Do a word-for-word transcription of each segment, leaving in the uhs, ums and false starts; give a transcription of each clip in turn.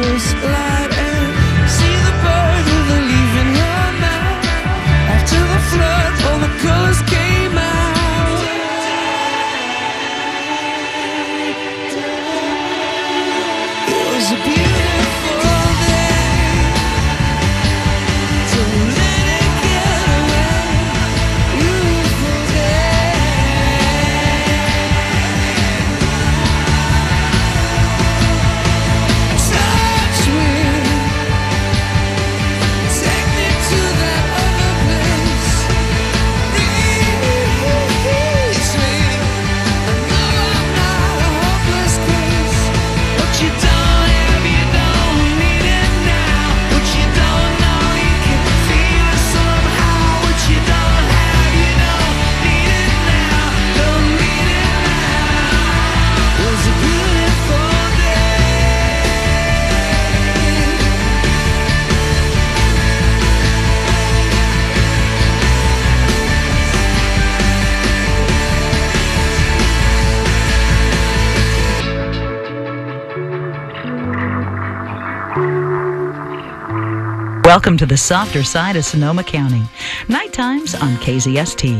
first light and see the bird with a leaf in her mouth. After the flood, all the colors came out. It was a beautiful day. Don't let it get away. Beautiful day. Touch me, take me to that other place. Release me. I know I'm not a hopeless case. What you don't have, you don't need it now. What you don't know, you can feel it somehow. What you don't have, you don't need it now. Don't need it now. It was a beautiful day. Welcome to the softer side of Sonoma County. Night times on K Z S T.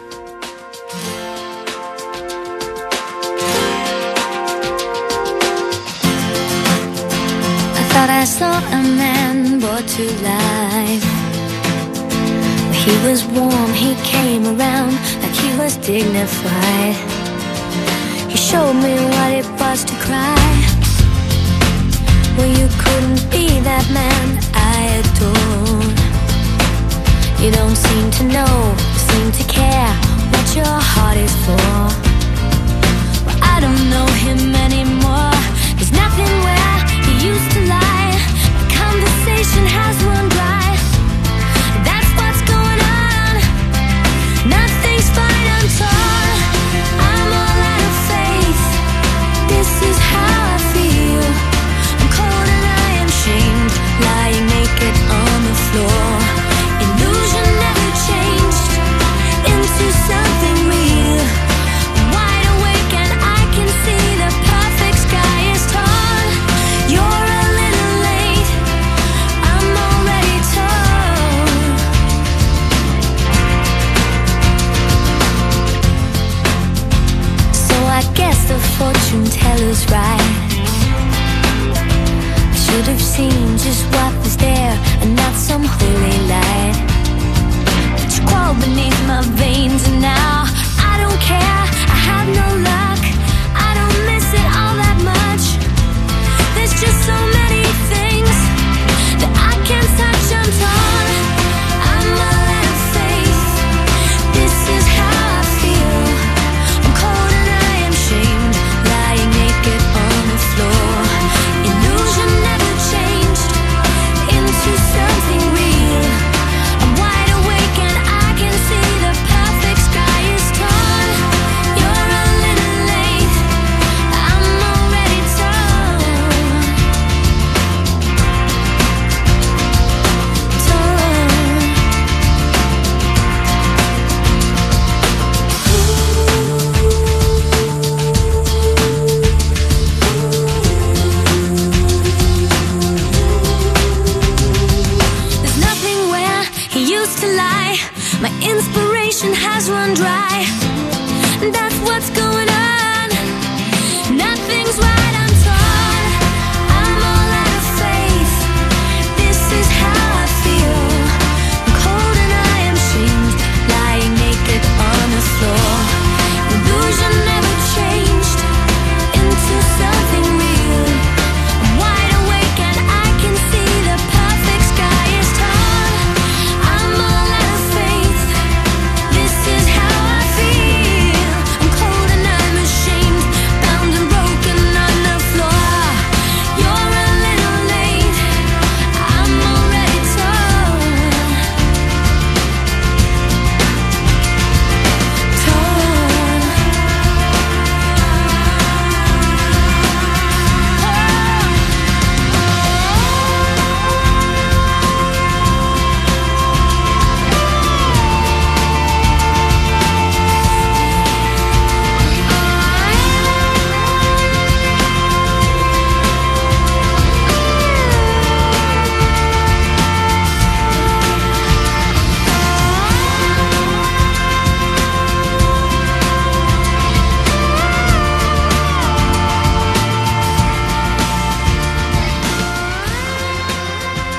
I thought I saw a man brought to life. He was warm, he came around like he was dignified. He showed me what it was to cry. Well, you couldn't be that man I adore. You don't seem to know, seem to care what your heart is for. Well, I don't know him anymore. There's nothing where he used to lie. My conversation has run dry. That's what's going on. Nothing's fine, I'm torn. I'm all out of faith. This is how I feel. I'm cold and I am shamed, lying naked on the floor. Illusion never changed into something real. I'm wide awake and I can see the perfect sky is torn. You're a little late, I'm already torn. So I guess the fortune teller's right. I should have seen just what was there and not some holy light. But you crawled beneath my veins and now I don't care, I have no luck. I don't miss it all that much. There's just so many things that I can't touch, I'm torn. I'm all out of faith. This is how I feel. I'm cold and I am shamed, lying naked on the floor. Illusion never changed into something real.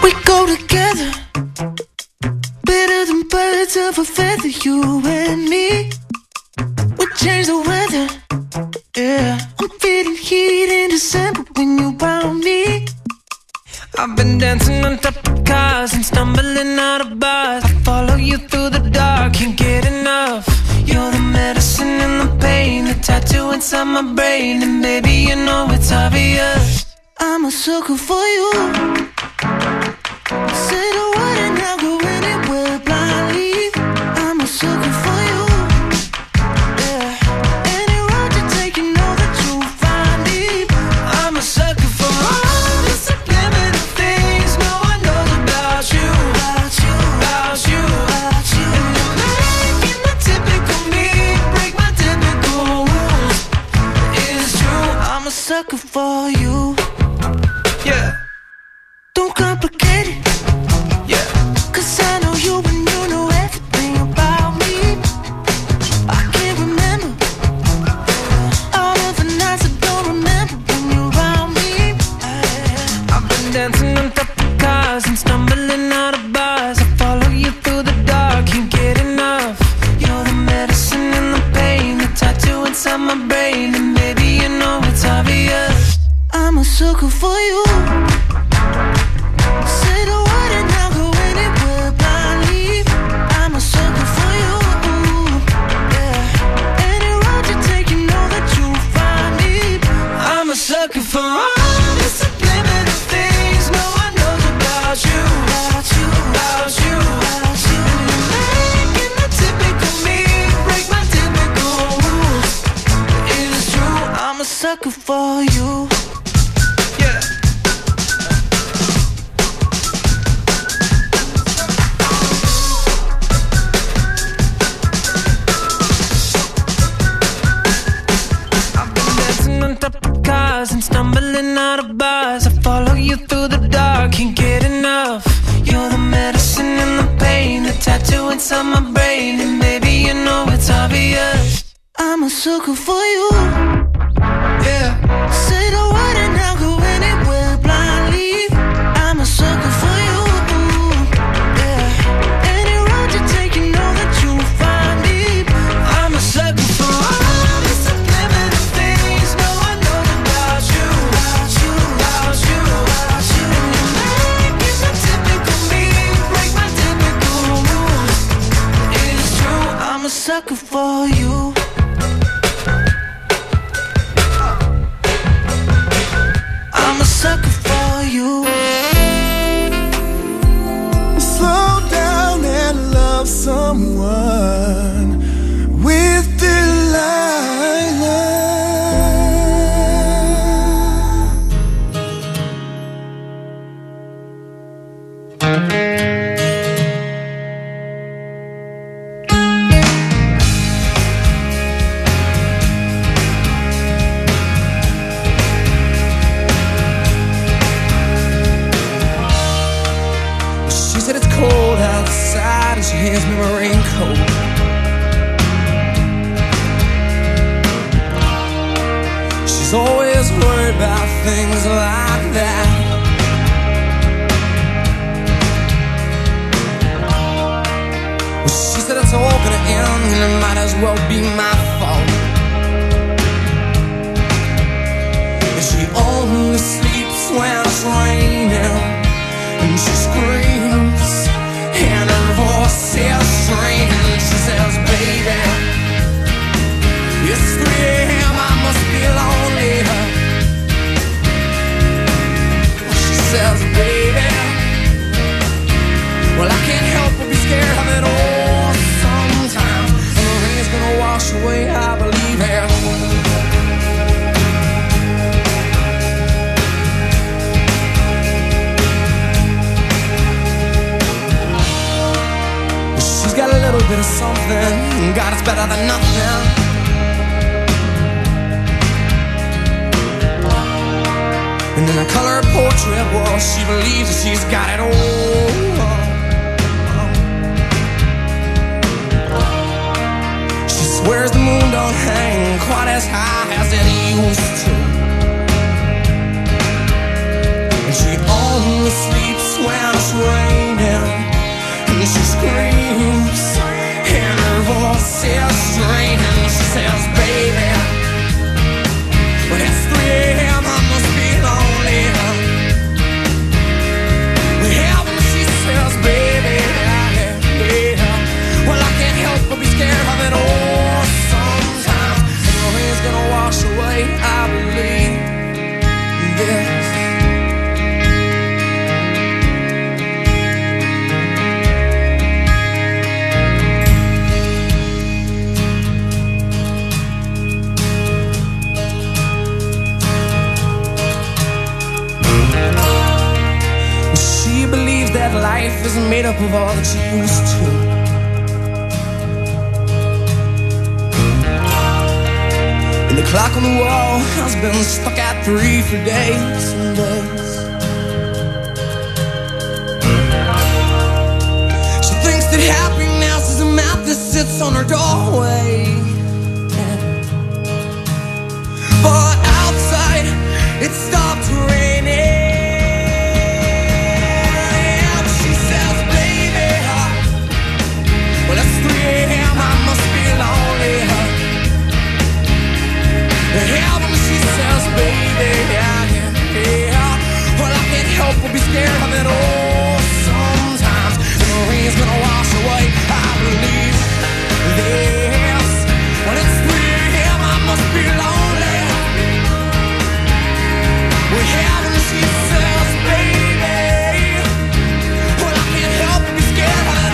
We go together, better than birds of a feather, you and me. We change the weather, yeah. I'm feeling heat in December when you're around me. I've been dancing on top of cars and stumbling out of bars. I follow you through the dark, can't get enough. You're the medicine and the pain, the tattoo inside my brain. And baby, you know it's obvious, I'm a sucker for you. Say the word and I'll go anywhere blindly. I'm a sucker for you. Yeah. Any road you take, you know that you'll find me. I'm a sucker for all the subliminal things no one knows about you. About you, about you, about you. And you're making the typical me break my typical rules. It's true, I'm a sucker for you. Yeah. Don't complicate it. Yeah. Cause I know you and you know everything about me. I can't remember all of the nights I don't remember when you're around me. I've been dancing on top of cars and stumbling out of bars. I follow you through the dark, can't get enough. You're the medicine and the pain, the tattoo inside my brain. And maybe you know it's obvious, I'm a sucker for you. Say the word and I'll go anywhere blindly. I'm a sucker for you. Yeah. Any road you take, you know that you'll find me. I'm a sucker for all the subliminal things no one knows about you. About you, about you, about you. And you're making the typical me break my typical rules. It's true, I'm a sucker for you. Yeah. I've been dancing on top of cars and stumbling out of bars. I follow you through the dark, can't get enough. You're the medicine and the pain, the tattoo inside my brain. And maybe you know it's obvious, I'm a sucker for you. Yeah. Say the word and I'll go anywhere blindly. I'm a sucker for you. Yeah. Any road you take, you know that you'll find me. I'm a sucker for all the subliminal things no one knows about you. About you, about you, about you. And you're making the typical me break my typical rules. It's true, I'm a sucker for you. I'm a sucker for you. Slow down and love someone with Delilah. She said it's cold outside and she hands me my raincoat. She's always worried about things like that. Well, she said it's all gonna end and it might as well be my fault. And she only sleeps when it's raining, and she screams and her voice is straining. She says, baby, it's three a.m. I must be lonely. She says, baby, well, I can't help but be scared of it all sometimes. And the rain's gonna wash away, I believe it. Got a little bit of something, God, it's better than nothing. And in a color portrait, well, she believes that she's got it all. She swears the moon don't hang quite as high as it used to, and she only sleeps when life isn't made up of all that you used to. And the clock on the wall has been stuck at three for days and days. She thinks that happiness is a map that sits on her doorway. But outside, it stopped raining. And she says, baby, well, it's three a.m., I must be lonely. Heaven, she says, baby, yeah, yeah, yeah. Well, I can't help but be scared of it all. Sometimes the rain's gonna wash away, I believe this. When it's three a.m., I must be lonely. Well, heaven, she says, baby, well, I can't help but be scared of it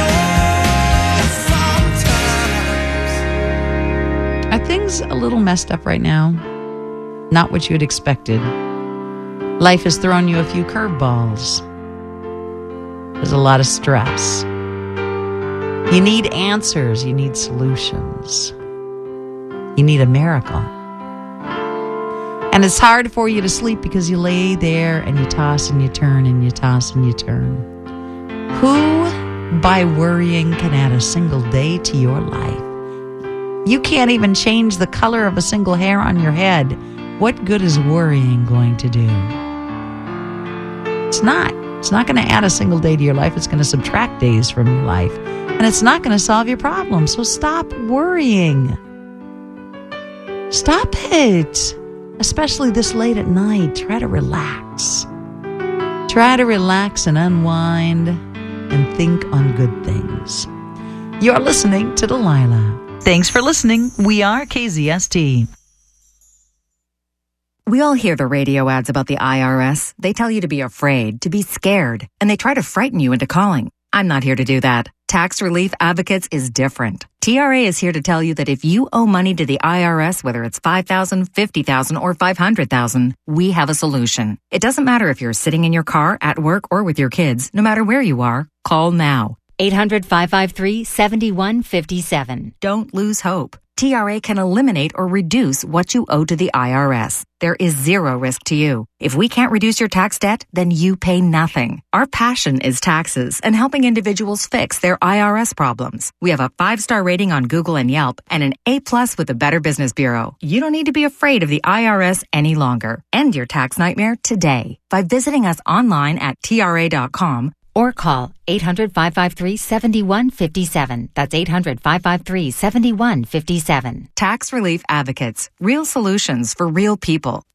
all. Sometimes. Are things a little messed up right now? Not what you had expected. Life has thrown you a few curveballs. There's a lot of stress. You need answers. You need solutions. You need a miracle. And it's hard for you to sleep because you lay there and you toss and you turn and you toss and you turn. Who, by worrying, can add a single day to your life? You can't even change the color of a single hair on your head. What good is worrying going to do? It's not. It's not going to add a single day to your life. It's going to subtract days from your life. And it's not going to solve your problem. So stop worrying. Stop it. Especially this late at night. Try to relax. Try to relax and unwind and think on good things. You're listening to Delilah. Thanks for listening. We are K Z S T. We all hear the radio ads about the I R S. They tell you to be afraid, to be scared, and they try to frighten you into calling. I'm not here to do that. Tax Relief Advocates is different. T R A is here to tell you that if you owe money to the I R S, whether it's five thousand dollars, fifty thousand dollars, or five hundred thousand dollars, we have a solution. It doesn't matter if you're sitting in your car, at work, or with your kids. No matter where you are, call now. eight hundred, five five three, seven one five seven. Don't lose hope. T R A can eliminate or reduce what you owe to the I R S. There is zero risk to you. If we can't reduce your tax debt, then you pay nothing. Our passion is taxes and helping individuals fix their I R S problems. We have a five-star rating on Google and Yelp and an A-plus with the Better Business Bureau. You don't need to be afraid of the I R S any longer. End your tax nightmare today by visiting us online at T R A dot com Or call eight hundred, five five three, seven one five seven. That's eight hundred, five five three, seven one five seven. Tax Relief Advocates. Real solutions for real people.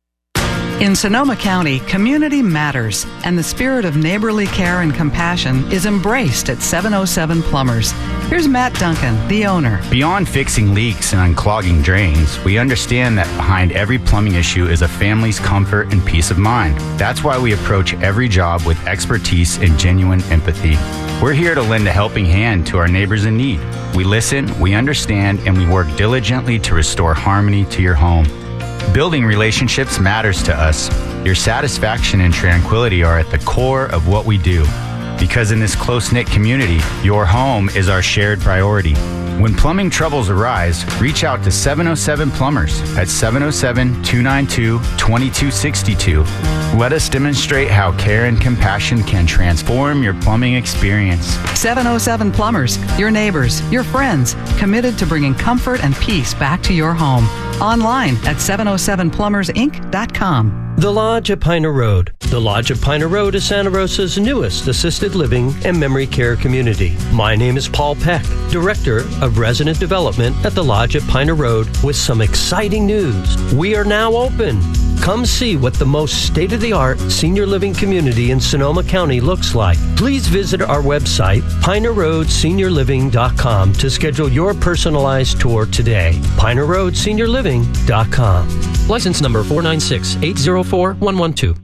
In Sonoma County, community matters, and the spirit of neighborly care and compassion is embraced at seven oh seven Plumbers. Here's Matt Duncan, the owner. Beyond fixing leaks and unclogging drains, we understand that behind every plumbing issue is a family's comfort and peace of mind. That's why we approach every job with expertise and genuine empathy. We're here to lend a helping hand to our neighbors in need. We listen, we understand, and we work diligently to restore harmony to your home. Building relationships matters to us. Your satisfaction and tranquility are at the core of what we do. Because in this close-knit community, your home is our shared priority. When plumbing troubles arise, reach out to seven oh seven Plumbers at seven oh seven, two nine two, two two six two. Let us demonstrate how care and compassion can transform your plumbing experience. seven oh seven Plumbers, your neighbors, your friends, committed to bringing comfort and peace back to your home. Online at seven oh seven plumbers inc dot com. The Lodge at Piner Road. The Lodge at Piner Road is Santa Rosa's newest assisted living and memory care community. My name is Paul Peck, Director of Resident Development at the Lodge at Piner Road, with some exciting news. We are now open. Come see what the most state-of-the-art senior living community in Sonoma County looks like. Please visit our website, piner road senior living dot com, to schedule your personalized tour today. piner road senior living dot com. License number four nine six, eight zero four, one one two.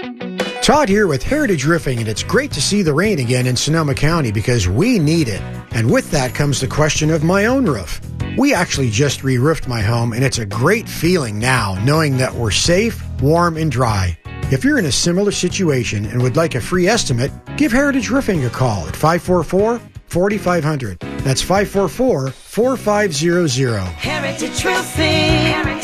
Todd here with Heritage Roofing, and it's great to see the rain again in Sonoma County because we need it. And with that comes the question of my own roof. We actually just re-roofed my home, and it's a great feeling now knowing that we're safe, warm, and dry. If you're in a similar situation and would like a free estimate, give Heritage Roofing a call at five four four, four five zero zero. That's five four four, four five zero zero. Heritage Roofing.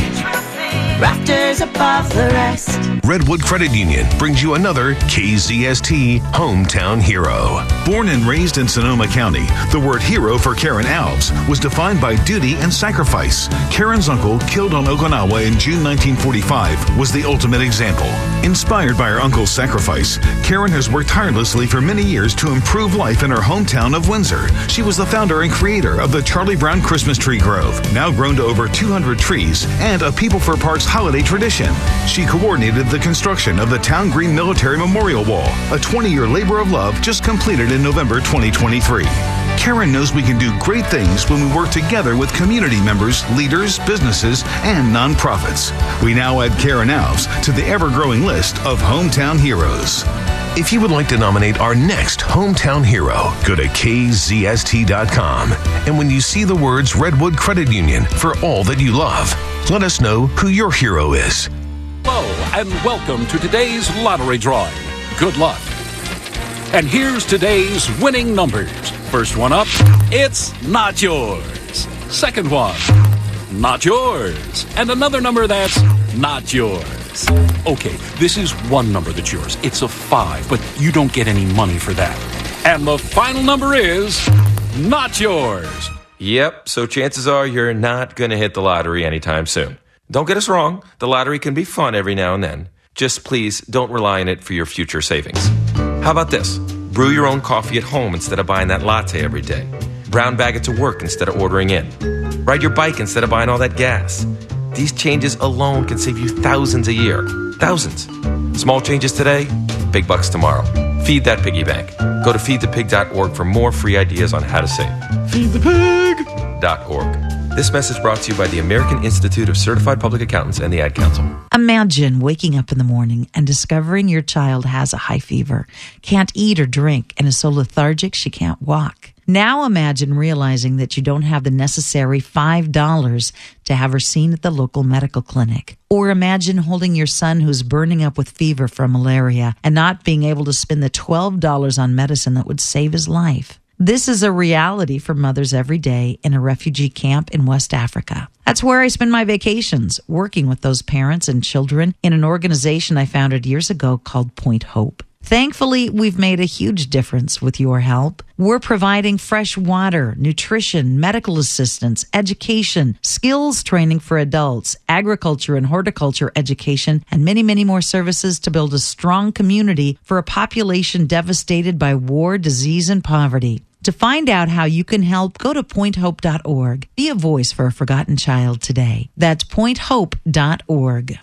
Rafters above the rest. Redwood Credit Union brings you another K Z S T Hometown Hero. Born and raised in Sonoma County, the word hero for Karen Alves was defined by duty and sacrifice. Karen's uncle, killed on Okinawa in June nineteen forty-five, was the ultimate example. Inspired by her uncle's sacrifice, Karen has worked tirelessly for many years to improve life in her hometown of Windsor. She was the founder and creator of the Charlie Brown Christmas Tree Grove, now grown to over two hundred trees, and a People for Parks holiday tradition. She coordinated the construction of the Town Green Military Memorial Wall, a twenty-year labor of love just completed in November twenty twenty-three. Karen knows we can do great things when we work together with community members, leaders, businesses, and nonprofits. We now add Karen Alves to the ever-growing list of Hometown Heroes. If you would like to nominate our next Hometown Hero, go to K Z S T dot com. And when you see the words Redwood Credit Union for all that you love, let us know who your hero is. Hello, and welcome to today's lottery drawing. Good luck. And here's today's winning numbers. First one up, it's not yours. Second one, not yours. And another number that's not yours. Okay, this is one number that's yours. It's a five, but you don't get any money for that. And the final number is not yours. Yep, so chances are you're not going to hit the lottery anytime soon. Don't get us wrong, the lottery can be fun every now and then. Just please don't rely on it for your future savings. How about this? Brew your own coffee at home instead of buying that latte every day. Brown bag it to work instead of ordering in. Ride your bike instead of buying all that gas. These changes alone can save you thousands a year. Thousands. Small changes today, big bucks tomorrow. Feed that piggy bank. Go to feed the pig dot org for more free ideas on how to save. feed the pig dot org. This message brought to you by the American Institute of Certified Public Accountants and the Ad Council. Imagine waking up in the morning and discovering your child has a high fever, can't eat or drink, and is so lethargic she can't walk. Now imagine realizing that you don't have the necessary five dollars to have her seen at the local medical clinic. Or imagine holding your son who's burning up with fever from malaria and not being able to spend the twelve dollars on medicine that would save his life. This is a reality for mothers every day in a refugee camp in West Africa. That's where I spend my vacations, working with those parents and children in an organization I founded years ago called Point Hope. Thankfully, we've made a huge difference with your help. We're providing fresh water, nutrition, medical assistance, education, skills training for adults, agriculture and horticulture education, and many, many more services to build a strong community for a population devastated by war, disease, and poverty. To find out how you can help, go to point hope dot org. Be a voice for a forgotten child today. That's point hope dot org.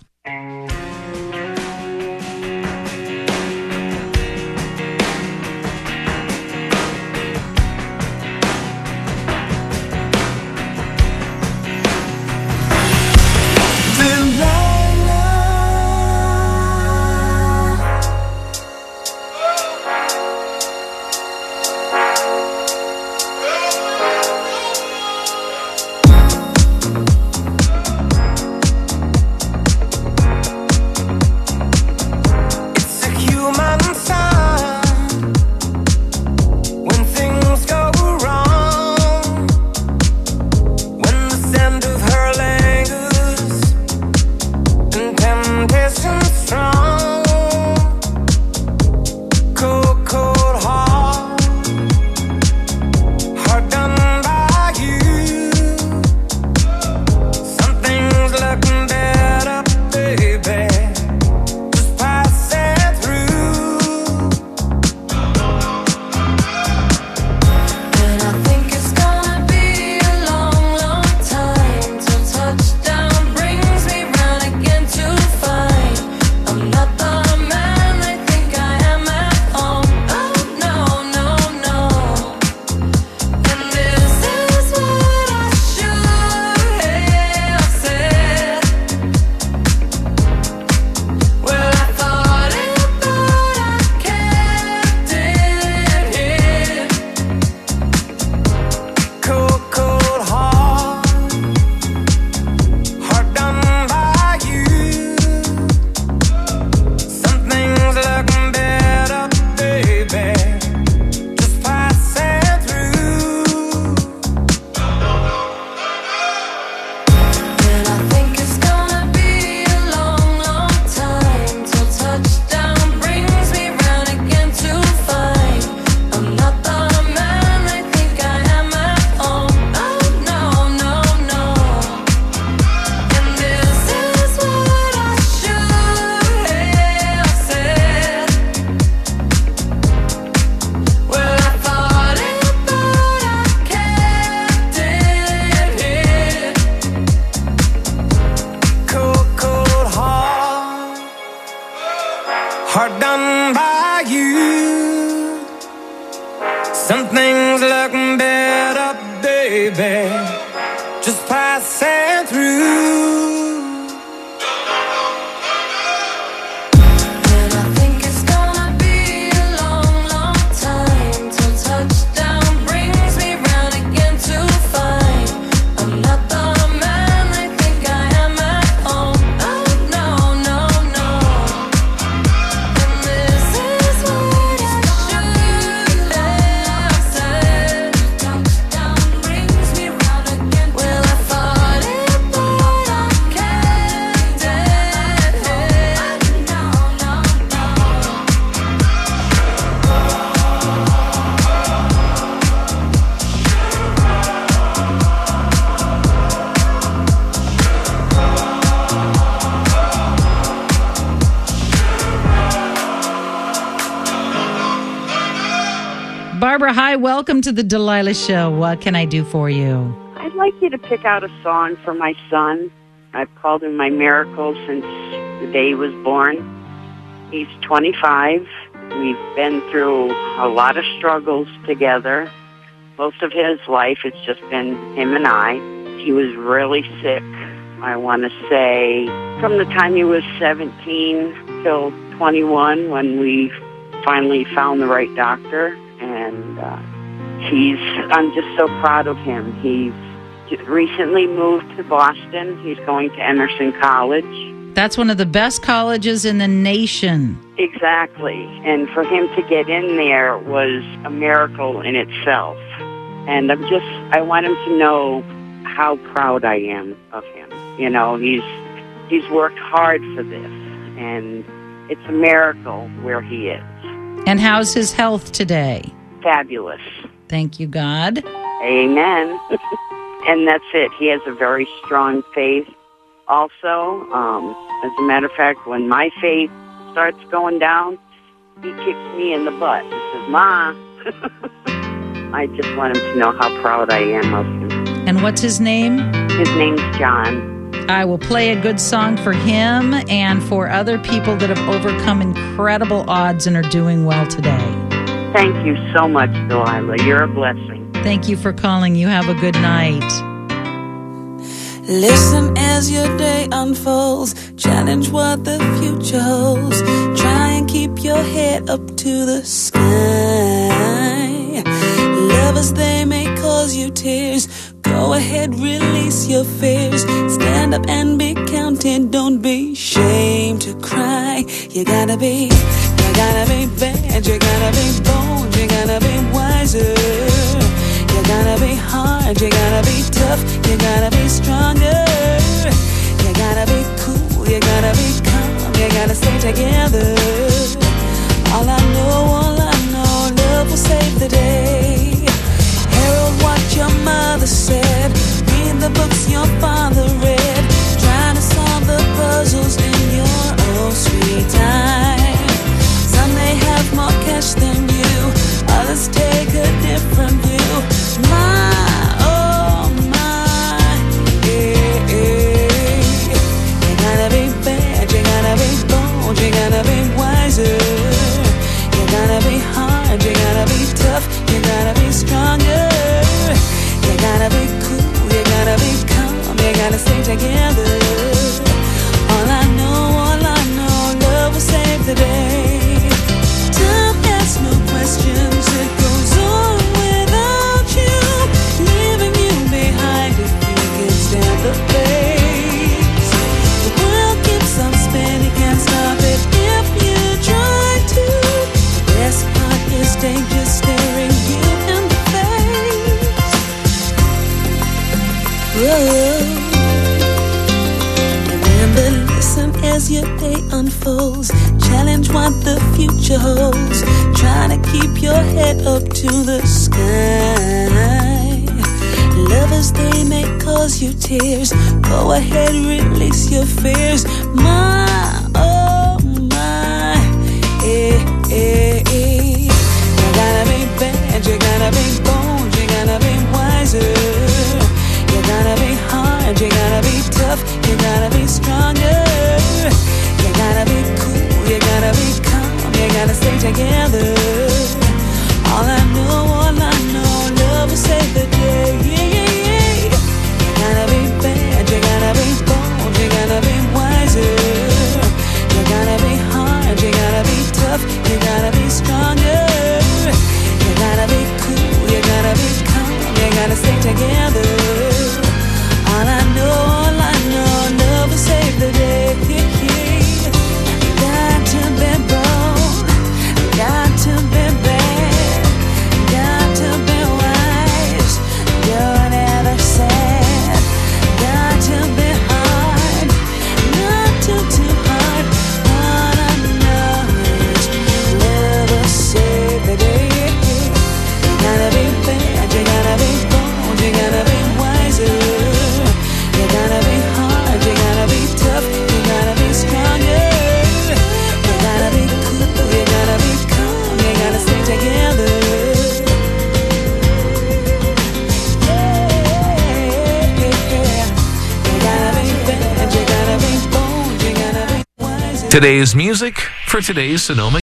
hard done by you. Some things look better, baby, just passing through. Barbara, hi, welcome to the Delilah Show. What can I do for you? I'd like you to pick out a song for my son. I've called him my miracle since the day he was born. He's twenty-five. We've been through a lot of struggles together. Most of his life, it's just been him and I. He was really sick, I want to say, from the time he was seventeen till twenty-one, when we finally found the right doctor. And uh, he's, I'm just so proud of him. He's recently moved to Boston. He's going to Emerson College. That's one of the best colleges in the nation. Exactly. And for him to get in there was a miracle in itself. And I'm just, I want him to know how proud I am of him. You know, he's, he's worked hard for this. And it's a miracle where he is. And how's his health today? Fabulous. Thank you, God. Amen. And that's it. He has a very strong faith also. Um, as a matter of fact, when my faith starts going down, he kicks me in the butt. He says, Ma. I just want him to know how proud I am of him. And what's his name? His name's John. I will play a good song for him and for other people that have overcome incredible odds and are doing well today. Thank you so much, Delilah. You're a blessing. Thank you for calling. You have a good night. Listen as your day unfolds. Challenge what the future holds. Try and keep your head up to the sky. Lovers, they may cause you tears. Go ahead, release your fears. Stand up and be counted. Don't be ashamed to cry. You gotta be, you gotta be bad. You gotta be bold. You gotta be wiser. You gotta be hard. You gotta be tough. You gotta be stronger. You gotta be cool. You gotta be calm. You gotta stay together. All I know, all I know, love will save the day. Herald what your mother said. Read the books your father read. Trying to solve the puzzles in your own sweet time. Some may have more cash than you. Others take a different view. My, oh my, yeah, yeah. You gotta be bad. You gotta be bold. You gotta be wiser. You gotta be hard. You gotta be tough. You gotta be stronger. You gotta be cool, you gotta be calm, you gotta stay together. All I know, all I know, love will save the day. Time asks no questions, it goes on without you, leaving you behind if you can stand the pace. The world keeps on spinning, can't stop it if you try to. The best part is danger staring you in the face. Whoa. Remember, listen as your day unfolds. Challenge what the future holds. Try to keep your head up to the sky. Lovers, they may cause you tears. Go ahead, release your fears. My, oh my, eh, eh, eh. You gotta be bad, you gotta be bold, you gotta be wiser. You gotta be hard, you gotta be tough, you gotta be stronger. You gotta be cool, you gotta be calm. gotta stay together. All I know, all I know, love will save the day. Yeah, yeah, yeah. You gotta be bad, you gotta be bold, you gotta be wiser. You gotta be hard, you gotta be tough, you gotta be stronger. You gotta be cool, you gotta be calm, you gotta stay together. All I know, all I know, love will save the day. Got to be bold, got to be bad, got to be wise, don't ever sad. Got to be hard, not too too hard. All I know is love will save the day. You gotta be bad, you gotta be bold, you gotta be wiser. You gotta be hard, you gotta be tough, you gotta be stronger. You gotta be cool, you gotta be calm, you gotta stay together. Yeah, yeah, yeah. You gotta be bad, you gotta be bold, you gotta be wiser. Today's music for today's Sonoma